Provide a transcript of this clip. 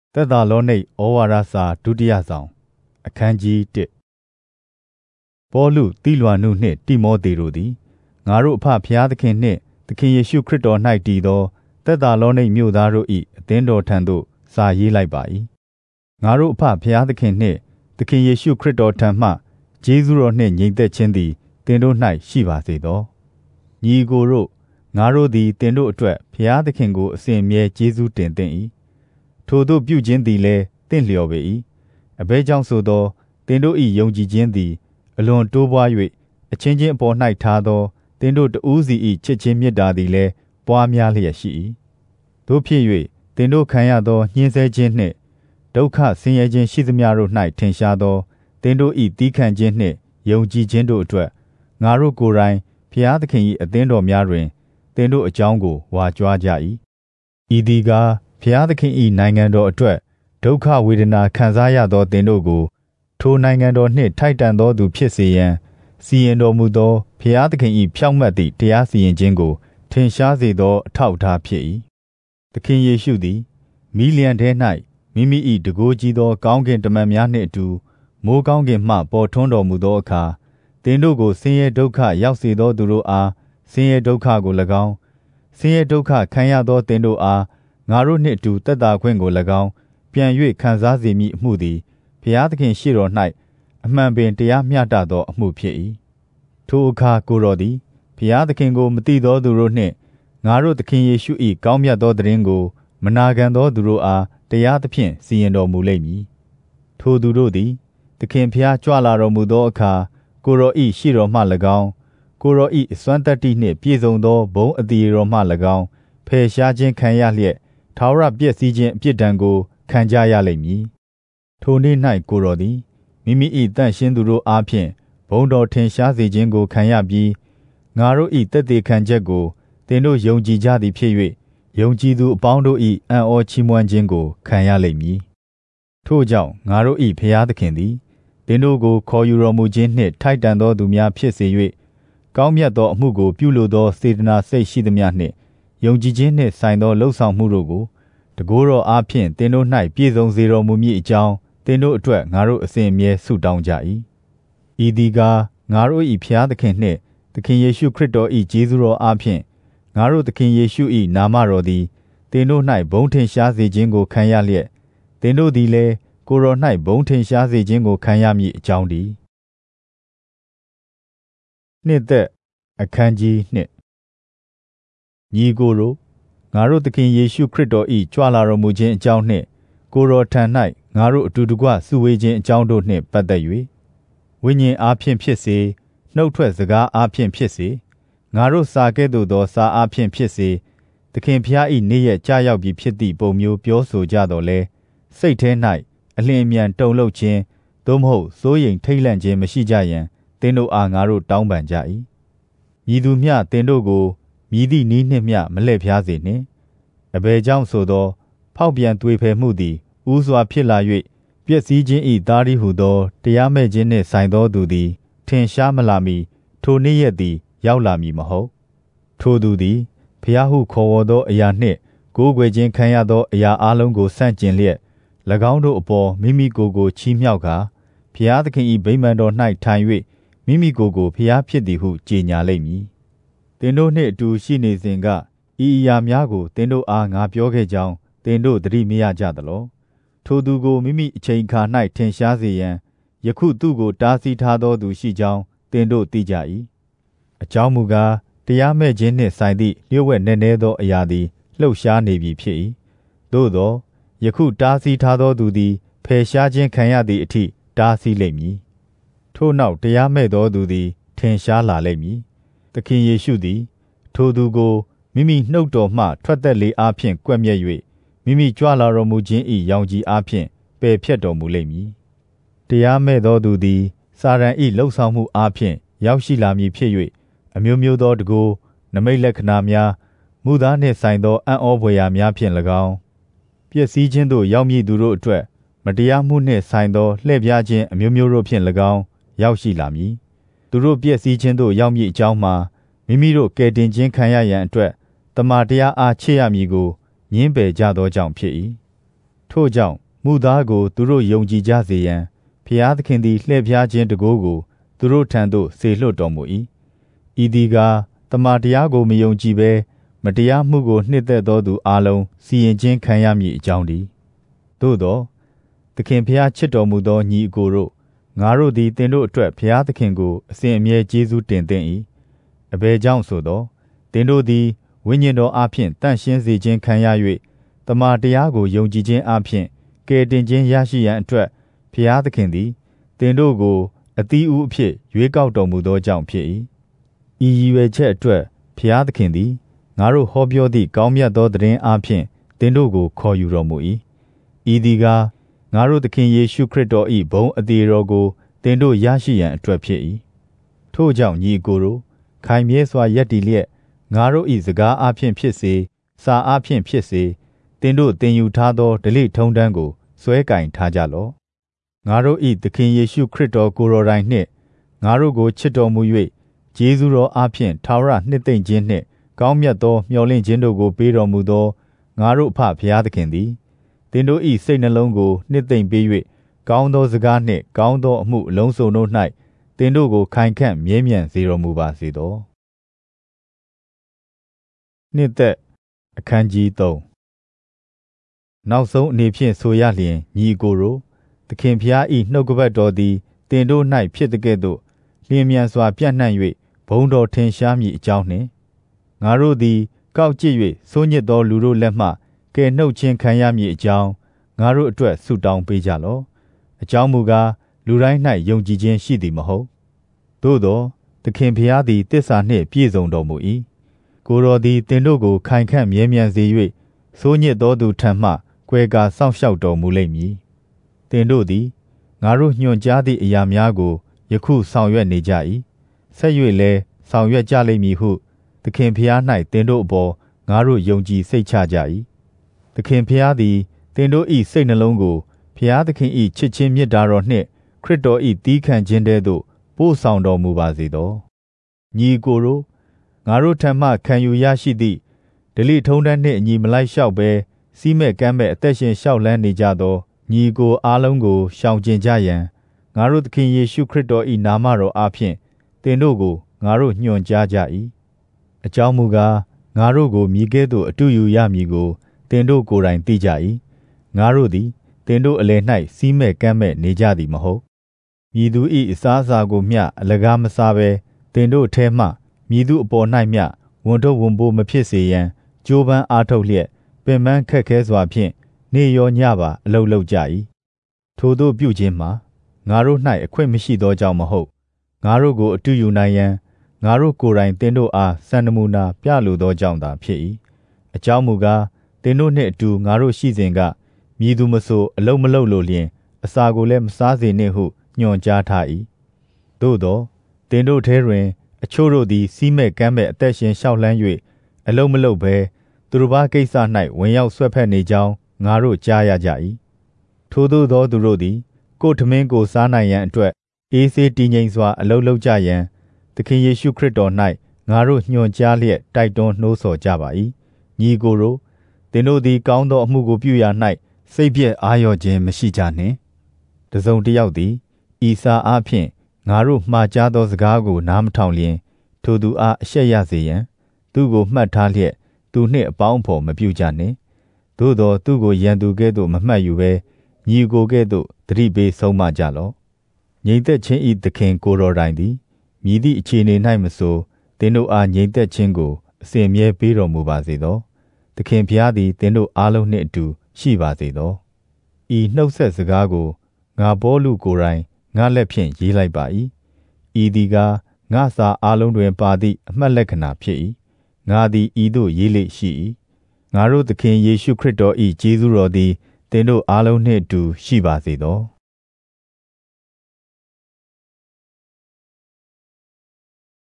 သက်သာလောနိတ်ဩဝါဒစာဒုတိယဆောင်အခန်းကြီး1ပေါလုတိလွာနုနှင့်တိမောသေတို့သည်ငါတို့အဖဖျားသခင်နှင့်သခင်ယေရှုခရစ်တော်၌တည်သောသက်သာလောနိတ်မြို့သားတို့၏အသင်းတော်ထံသို့စာရေးလိုက်ပါ၏ငါတို့အဖဖျားသခင်နှင့်သခင်ယေရှုခရစ်တော်ထံမှကျေးဇူးတော်နှင့်ညီသက်ခြင်းသည်သင်တို့၌ရှိပါစေသောညီကိုတို့ငါတို့သည်သင်တို့အတွက်ဖျားသခင်ကိုအစဉ်မြဲကျေးဇူးတင်သင့်၏ထိုသို့ပြုခြင်းသည်လည်းတင့်လျော်ပေ၏အဘဲကြောင့်ဆိုသောသင်တို့၏ယုံကြည်ခြင်းသည်အလွန်တိုးပွား၍အချင်းချင်းအပေါ်၌ထားသောသင်တို့တဦးစီ၏ချစ်ခြင်းမေတ္တာသည်လည်းပွားများလျက်ရှိ၏တို့ဖြစ်၍သင်တို့ခံရသောညှင်းဆဲခြင်းနှင့်ဒုက္ခဆင်းရဲခြင်းရှိသမျှတို့၌ထင်ရှားသောသင်တို့၏သီးခံခြင်းနှင့်ယုံကြည်ခြင်းတို့အတွက်ငါတို့ကိုယ်တိုင်ဖျားသခင်၏အသင်းတော်များတွင်သင်တို့အကြောင်းကိုဝါကြွားကြ၏ဤသည်ကားဖျားသခင်၏နိုင်ငံတော်အတွက်ဒုက္ခဝေဒနာခံစားရသောသင်တို့ကိုထိုနိုင်ငံတော်နှင့်ထိုက်တန်သောသူဖြစ်စေရန်စီရင်တော်မူသောဖျားသခင်၏ဖြောင့်မတ်သည့်တရားစီရင်ခြင်းကိုထင်ရှားစေသောအထောက်အထားဖြစ်၏သခင်ယေရှုသည်မိလျံထဲ၌မိမိ၏တန်ခိုးကြီးသောကောင်းကင်တမန်များနှင့်အတူမိုးကောင်းကင်မှပေါ်ထွန်းတော်မူသောအခါသင်တို့ကိုဆင်းရဲဒုက္ခရောက်စေသောသူတို့အားဆင်းရဲဒုက္ခကို၎င်းဆင်းရဲဒုက္ခခံရသောသင်တို့အားငါတို့နှင့်အတူသက်သာခွင့်ကို၎င်းပြန်၍ခံစားစေမည်အမှုသည်ဘုရားသခင်ရှေ့တော်၌အမှန်ပင်တရားမျှတသောအမှုဖြစ်၏ထိုအခါကိုယ်တော်သည်ဘုရားသခင်ကိုမသိသောသူတို့နှင့်ငါတို့သခင်ယေရှု၏ကောင်းမြတ်သောသတင်းကိုမနာခံသောသူတို့အားတရားသဖြင့်စီရင်တော်မူလိမ့်မည်ထိုသူတို့သည်သခင်ဘုရားကြွလာတော်မူသောအခါကိုယ်တော်၏ရှေ့တော်မှ၎င်းကိုယ်တော်၏စွမ်းတတ္တိနှင့်ပြည့်စုံသောဘုန်းအသရေတော်မှ၎င်းဖယ်ရှားခြင်းခံရလျက်ထာဝရပျက်စီးခြင်းအပြစ်ဒဏ်ကိုခံကြရလိမ့်မည်ထိုနေ့၌ကိုယ်တော်သည်မိမိ၏တန့်ရှင်းသူတို့အားဖြင့်ဘုန်းတော်ထင်ရှားစေခြင်းကိုခံရပြီးငါတို့၏သက်သေခံချက်ကိုသင်တို့ယုံကြည်ကြသည်ဖြစ်၍ယုံကြည်သူအပေါင်းတို့၏အံ့ဩချီးမွမ်းခြင်းကိုခံရလိမ့်မည်ထို့ကြောင့်ငါတို့၏ဘုရားသခင်သည်သင်တို့ကိုခေါ်ယူတော်မူခြင်းနှင့်ထိုက်တန်သောသူများဖြစ်စေ၍ကောင်းမြတ်သောအမှုကိုပြုလိုသောစေတနာစိတ်ရှိသမျှနှင့်ယုံကြည်ခြင်းနှင့်ဆိုင်သောလှုပ်ဆောင်မှုတို့ကိုတကိုယ်တော်အားဖြင့်သင်တို့၌ပြည့်စုံစေတော်မူမည်အကြောင်းသင်တို့အတွက်ငါတို့အစဉ်အမြဲဆုတောင်းကြ၏ဤသည်ကားငါတို့၏ဖျားသခင်နှင့်သခင်ယေရှုခရစ်တော်၏ကျေးဇူးတော်အားဖြင့်ငါတို့သခင်ယေရှု၏နာမတော်သည်သင်တို့၌ဘုန်းထင်ရှားစေခြင်းကိုခံရလျက်သင်တို့သည်လည်းကိုယ်တော်၌ဘုန်းထင်ရှားစေခြင်းကိုခံရမည်အကြောင်းတည်းနှစ်သက်အခန်းကြီး2ညီကိုတို့ငါတို့သခင်ယေရှုခရစ်တော်၏ကြွလာတော်မူခြင်းအကြောင်းနှင့်ကိုယ်တော်ထံ၌ငါတို့အတူတကွစုဝေးခြင်းအကြောင်းတို့နှင့်ပတ်သက်၍ဝိညာဉ်အားဖြင့်ဖြစ်စေနှုတ်ထွက်စကားအားဖြင့်ဖြစ်စေငါတို့စာကဲ့သို့သောစာအားဖြင့်ဖြစ်စေသခင်ဖျား၏နေ့ရက်ကြာရောက်ပြီဖြစ်သည့်ပုံမျိုးပြောဆိုကြတော်လဲစိတ်ထဲ၌အလျင်အမြန်တုန်လှုပ်ခြင်းသို့မဟုတ်စိုးရိမ်ထိတ်လန့်ခြင်းမရှိကြရန်သင်တို့အားငါတို့တောင်းပန်ကြ၏မည်သူမျှသင်တို့ကိုမည်သည့်နည်းနှင့်မျှမလှည့်ဖျားစေနှင့်အဘယ်ကြောင့်ဆိုသောဖောက်ပြန်သွေဖယ်မှုသည်ဦးစွာဖြစ်လာ၍ပျက်စီးခြင်း၏သားရီဟုသောတရားမဲ့ခြင်းနှင့်ဆိုင်သောသူသည်ထင်ရှားမလာမီထိုနေ့ရက်သည်ရောက်လာမည်မဟုတ်ထိုသူသည်ဖျားဟုခေါ်ဝေါ်သောအရာနှင့်ကိုးကွယ်ခြင်းခံရသောအရာအလုံးကိုဆန့်ကျင်လျက်၎င်းတို့အပေါ်မိမိကိုယ်ကိုချီးမြှောက်ကာဖျားသခင်၏ဗိမာန်တော်၌ထိုင်၍မိမိကိုယ်ကိုဖျားဖြစ်သည်ဟုကြေညာလိမ့်မည်သင်တို့နှင့်အတူရှိနေစဉ်ကဤအရာများကိုသင်တို့အားငါပြောခဲ့ကြောင်းသင်တို့သတိမရကြသလောထိုသူကိုမိမိအချိန်အခါ၌ထင်ရှားစေရန်ယခုသူ့ကိုတားဆီးထားသောသူရှိကြောင်းသင်တို့သိကြ၏အကြောင်းမူကားတရားမဲ့ခြင်းနှင့်ဆိုင်သည့်လျှို့ဝှက်နက်နဲသောအရာသည်လှုပ်ရှားနေပြီဖြစ်၏သို့သောယခုတားဆီးထားသောသူသည်ဖယ်ရှားခြင်းခံရသည့်အထိတားဆီးလိမ့်မည်ထို့နောက်တရားမဲ့သောသူသည်ထင်ရှားလာလိမ့်မည်သခင်ယေရှုသည်ထိုသူကိုမိမိနှုတ်တော်မှထွက်သက်လေအားဖြင့်ကွက်မြက်၍မိမိကြွလာတော်မူခြင်း၏ရောင်ကြီးအားဖြင့်ပယ်ဖြတ်တော်မူလိမ့်မည်တရားမဲ့သောသူသည်စာရန်၏လှုပ်ဆောင်မှုအားဖြင့်ရောက်ရှိလာမည်ဖြစ်၍အမျိုးမျိုးသောတကူနမိတ်လက္ခဏာများမူသားနှင့်ဆိုင်သောအံ့ဩဖွယ်ရာများဖြင့်၎င်းပျက်စီးခြင်းသို့ရောက်မည်သူတို့အတွက်မတရားမှုနှင့်ဆိုင်သောလှည့်ပြားခြင်းအမျိုးမျိုးတို့ဖြင့်၎င်းရောက်ရှိလာမည်သူတို့ပျက်စီးခြင်းသို့ရောက်မည်အကြောင်းမှာမိမိတို့ကယ်တင်ခြင်းခံရရန်အတွက်တမန်တရားအားချေရမည်ကိုညှင်းပယ်ကြသောကြောင့်ဖြစ်၏ထို့ကြောင့်မူသားကိုသူတို့ယုံကြည်ကြစေရန်ဖျားသခင်သည်လှည့်ဖြားခြင်းတကိုးကိုသူတို့ထံသို့စေလွှတ်တော်မူ၏ဤသည်ကားတမန်တရားကိုမယုံကြည်ဘဲမတရားမှုကိုနှစ်သက်သောသူအလုံးစီရင်ခြင်းခံရမည်အကြောင်းတည်းသို့သောသခင်ဖျားချစ်တော်မူသောညီအကိုတို့ငါတို့သည်သင်တို့အတွက်ဖျားသခင်ကိုအစဉ်အမြဲကျေးဇူးတင်သင့်၏အဘယ်ကြောင့်ဆိုသောသင်တို့သည်ဝိညာဉ်တော်အားဖြင့်တန့်ရှင်းစေခြင်းခံရ၍တမန်တရားကိုယုံကြည်ခြင်းအားဖြင့်ကယ်တင်ခြင်းရရှိရန်အတွက်ဖျားသခင်သည်သင်တို့ကိုအသီးဥအဖြစ်ရွေးကောက်တော်မူသောကြောင့်ဖြစ်၏ဤရည်ရွယ်ချက်အတွက်ဖျားသခင်သည်ငါတို့ဟောပြောသည့်ကောင်းမြတ်သောသတင်းအားဖြင့်သင်တို့ကိုခေါ်ယူတော်မူ၏ဤသည်ကားငါတို့သခင်ယေရှုခရစ်တော်၏ဘုန်းအသရေတော်ကိုသင်တို့ရရှိရန်အတွက်ဖြစ်၏ထို့ကြောင့်ညီအကိုတို့ခိုင်မြဲစွာယက်တည်လျက်ငါတို့၏စကားအားဖြင့်ဖြစ်စေစာအားဖြင့်ဖြစ်စေသင်တို့သင်ယူထားသောဓလေ့ထုံးတမ်းကိုစွဲကင်ထားကြလော့ငါတို့၏သခင်ယေရှုခရစ်တော်ကိုယ်တော်တိုင်နှင့်ငါတို့ကိုချစ်တော်မူ၍ကျေးဇူးတော်အားဖြင့်ထာဝရနှစ်သိမ့်ခြင်းနှင့်ကောင်းမြတ်သောမျှော်လင့်ခြင်းတို့ကိုပေးတော်မူသောငါတို့အဖဖျားသခင်သည်သင်တို့၏စိတ်နှလုံးကိုနှစ်သိမ့်ပေး၍ကောင်းသောစကားနှင့်ကောင်းသောအမှုအလုံးစုံတို့၌သင်တို့ကိုခိုင်ခန့်မြဲမြံစေတော်မူပါစေသောနှစ်သက်အခန်းကြီး3နောက်ဆုံးအနေဖြင့်ဆိုရလျင်ညီအကိုတို့သခင်ဖျား၏နှုတ်ကပတ်တော်သည်သင်တို့၌ဖြစ်တဲ့ကဲ့သို့လျင်မြန်စွာပြန့်နှံ့၍ဘုန်းတော်ထင်ရှားမည်အကြောင်းနှင့်ငါတို့သည်ကောက်ကျစ်၍ဆိုးညစ်သောလူတို့လက်မှကယ်နှုတ်ခြင်းခံရမည်အကြောင်းငါတို့အတွက်ဆုတောင်းပေးကြလော့အကြောင်းမူကားလူတိုင်း၌ယုံကြည်ခြင်းရှိသည်မဟုတ်သို့သောသခင်ဖျားသည်တစ္ဆာနှင့်ပြည့်စုံတော်မူ၏ကိုယ်တော်သည်သင်တို့ကိုခိုင်ခန့်မြဲမြံစေ၍ဆိုးညစ်သောသူထံမှကွယ်ကာစောင့်ရှောက်တော်မူလိမ့်မည်သင်တို့သည်ငါတို့ညွှန်ကြားသည့်အရာများကိုယခုဆောင်ရွက်နေကြ၏ဆက်၍လည်းဆောင်ရွက်ကြလိမ့်မည်ဟုသခင်ဖျား၌သင်တို့အပေါ်ငါတို့ယုံကြည်စိတ်ချကြ၏သခင်ဖျားသည်သင်တို့၏စိတ်နှလုံးကိုဖျားသခင်၏ချစ်ခြင်းမေတ္တာတော်နှင့်ခရစ်တော်၏သီးခံခြင်းတဲသို့ပို့ဆောင်တော်မူပါစေသောညီကိုတို့ငါတို့ထံမှခံယူရရှိသည့်ဓလေ့ထုံးတမ်းနှင့်အညီမလိုက်လျှောက်ဘဲစီးမဲ့ကမ်းမဲ့အသက်ရှင်လျှောက်လန်းနေကြသောညီကိုအားလုံးကိုရှောင်ကျဉ်ကြရန်ငါတို့သခင်ယေရှုခရစ်တော်၏နာမတော်အားဖြင့်သင်တို့ကိုငါတို့ညွှန်ကြားကြ၏အကြောင်းမူကားငါတို့ကိုမြည်ကဲ့သို့အတူယူရမည်ကိုသင်တို့ကိုယ်တိုင်သိကြ၏ငါတို့သည်သင်တို့အလယ်၌စီးမဲ့ကမ်းမဲ့နေကြသည်မဟုတ်မည်သူ၏အစားအစာကိုမျှအလကားမစားဘဲသင်တို့ထဲမှမည်သူအပေါ်၌မျှဝန်ထုတ်ဝန်ပိုးမဖြစ်စေရန်ကြိုးပမ်းအားထုတ်လျက်ပင်ပန်းခက်ခဲစွာဖြင့်နေ့ရောညပါအလုပ်လုပ်ကြ၏ထိုသို့ပြုခြင်းမှာငါတို့၌အခွင့်မရှိသောကြောင့်မဟုတ်ငါတို့ကိုအတူယူနိုင်ရန်ငါတို့ကိုယ်တိုင်သင်တို့အားစံနမူနာပြလိုသောကြောင့်သာဖြစ်၏အကြောင်းမူကားသင်တို့နှင့်အတူငါတို့ရှိစဉ်ကမည်သူမဆိုအလုံးမလုံးလိုလျင်အစာကိုလည်းမစားစေနှင့်ဟုညွှန်ကြားထား၏သို့သောသင်တို့ထဲတွင်အချို့တို့သည်စီးမဲ့ကမ်းမဲ့အသက်ရှင်လျှောက်လှမ်း၍အလုံးမလုံးဘဲသူတို့ဘာကိစ္စ၌ဝင်ရောက်ဆွဲဖက်နေကြောင်းငါတို့ကြားရကြ၏ထိုသို့သောသူတို့သည်ကိုယ်ထမင်းကိုစားနိုင်ရန်အတွက်အေးဆေးတည်ငြိမ်စွာအလုပ်လုပ်ကြရန်သခင်ယေရှုခရစ်တော်၌ငါတို့ညွှန်ကြားလျက်တိုက်တွန်းနှိုးဆော်ကြပါ၏ညီကိုတို့သင်တို့သည်ကောင်းသောအမှုကိုပြုရာ၌စိတ်ပြည့်အာရုံခြင်းမရှိကြနှင့်တစုံတစ်ယောက်သည်ဤစာအားဖြင့်ငါတို့မှားကြားသောစကားကိုနားမထောင်လျင်ထိုသူအားအရှက်ရစေရန်သူကိုမှတ်ထားလျက်သူနှင့်အပေါင်းအဖော်မပြုကြနှင့်သို့သောသူကိုရန်သူကဲ့သို့မမှတ်ယူဘဲညီကိုကဲ့သို့သတိပေးဆုံးမကြလော့ငြိမ်သက်ခြင်းဤသခင်ကိုယ်တော်တိုင်သည်မည်သည့်အခြေအနေ၌မဆိုသင်တို့အားငြိမ်သက်ခြင်းကိုအစဉ်အမြဲပေးတော်မူပါစေသောသခင်ဖျားသည်သင်တို့အားလုံးနှင့်အတူရှိပါစေသောဤနှုတ်ဆက်စကားကိုငါပေါလုကိုယ်တိုင်ငါလက်ဖြင့်ရေးလိုက်ပါ၏ဤသည်ကားငါစာအားလုံးတွင်ပါသည့်အမှတ်လက္ခဏာဖြစ်၏ငါသည်ဤသို့ရေးလေ့ရှိ၏ငါတို့သခင်ယေရှုခရစ်တော်၏ကျေးဇူးတော်သည်သင်တို့အားလုံးနှင့်အတူရှိပါစေသော